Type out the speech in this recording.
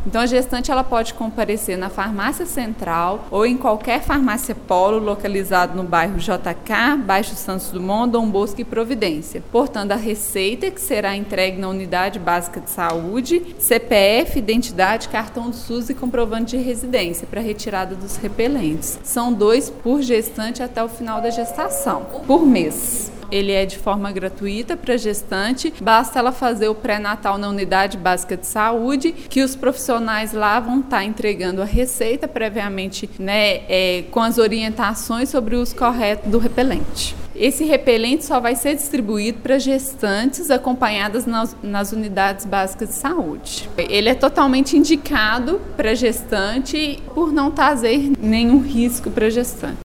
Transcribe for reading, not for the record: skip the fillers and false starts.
Então a gestante ela pode comparecer na farmácia central ou em qualquer farmácia polo localizado no bairro JK, Baixo Santos Dumont, Dom Bosco e Providência, portando a receita que será entregue na unidade básica de saúde, CPF, identidade, cartão do SUS e comprovante de residência para retirada dos repelentes. São 2 por gestante até o final da gestação, por mês. Ele é de forma gratuita para a gestante, basta ela fazer o pré-natal na unidade básica de saúde, que os profissionais lá vão estar entregando a receita previamente, com as orientações sobre o uso correto do repelente. Esse repelente só vai ser distribuído para gestantes acompanhadas nas unidades básicas de saúde. Ele é totalmente indicado para gestante por não trazer nenhum risco para gestante.